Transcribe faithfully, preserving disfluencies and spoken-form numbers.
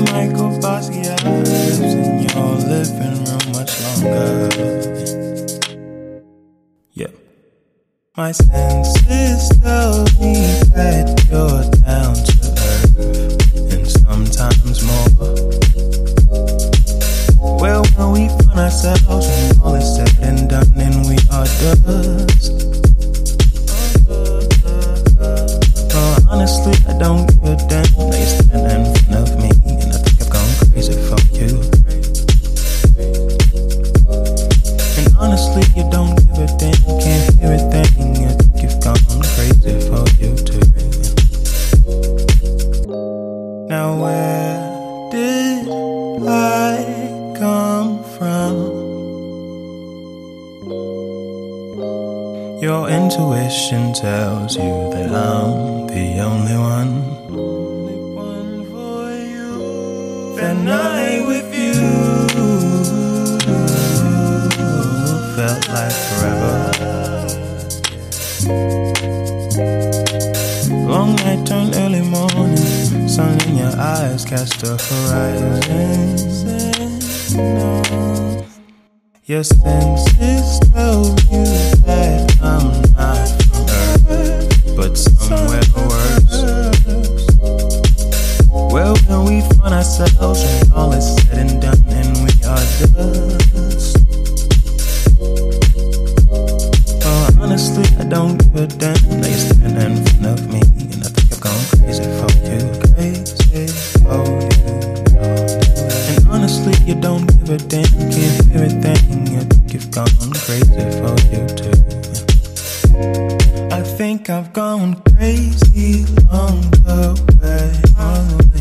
Michael Basquiat lives in your living room much longer. Yeah. My senses tell me that you're down to earth, and sometimes more. Well, when we find ourselves when all is said and done and we are dust. Well, honestly, I don't give a damn. Now you're standing in front of me, and I think I've gone crazy for you. And honestly, you don't give a damn. Can't hear a thing. I think you've gone crazy for you too. Now where did I come from? Your intuition tells you that I'm the only one. Only one for you. That night with you felt like forever. Long night turned early morning. Sun in your eyes cast a horizon. No. Your senses tell you that I'm not from Earth, but somewhere worse. Well, when we find ourselves when all is said and done and we are dust. Oh, honestly, I don't give a damn. Now you're standing in front of me, and I think I've gone crazy for you, crazy for you. And honestly, you don't give a damn. Can't hear a thing. I think you've gone crazy for you too. I think I've gone crazy long the way, all the way.